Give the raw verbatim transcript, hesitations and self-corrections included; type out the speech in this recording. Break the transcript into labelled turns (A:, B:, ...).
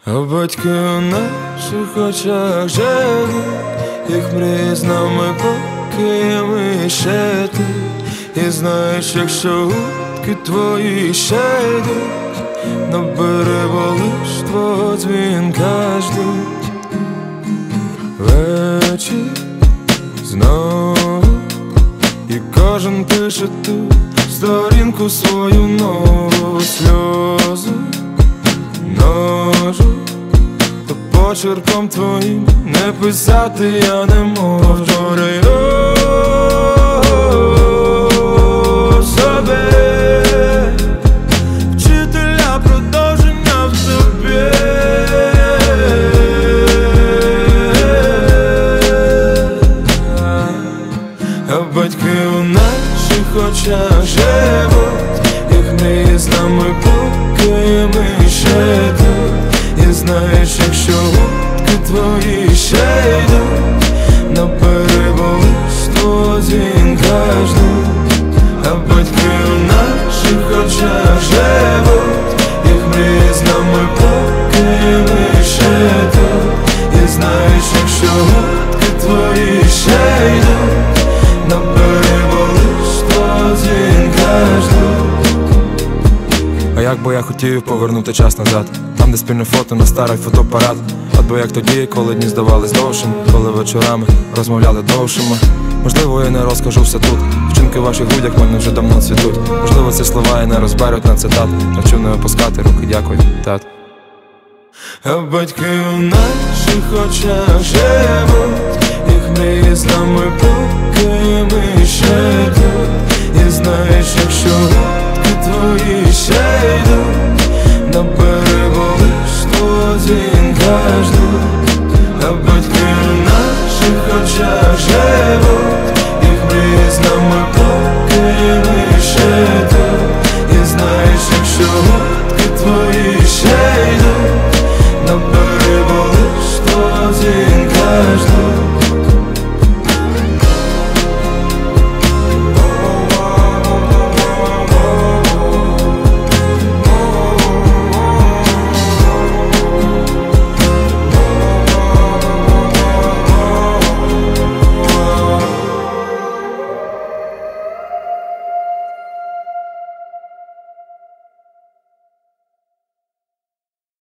A: А батьки у наших очах живуть, їх мрії з нами, поки ми ще тут. І знаєш, якщо гудки твої ще йдуть, на берегу лиш твого дзвінка ждуть. Вечір знову, і кожен пише тут сторінку свою нову. Сльози множу, то почерком твоїм не писати я не можу. Повторюй о собі, вчителя продовження в тобі. А батьки у наших очах живуть, їх мрії з нами, поки ми ще тут. І знаєш, якщо гудки твої ще йдуть, на берегу лиш твого дзвінка ждуть. А батьки у наших очах живуть, їх мрії з нами, поки ми ще тут. І знаєш, якщо гудки твої ще йдуть, на берегу лиш твого дзвінка ждуть.
B: А як би я хотів повернути час назад, там, де спільне фото на старий фотоапарат. От би як тоді, коли дні здавались довшими, коли вечорами розмовляли довшими. Можливо, я не розкажу все тут, вчинки в ваших грудях мене вже давно цвітуть. Можливо, ці слова я не розберуть на цитат, навчив не опускати руки, дякую, тат.
A: А батьки у наших очах живуть, їх мрії з нами, поки ми ще тут. І знаєш, якщо гудки твої ще йдуть, на берегу лиш твого дзвінка ждуть.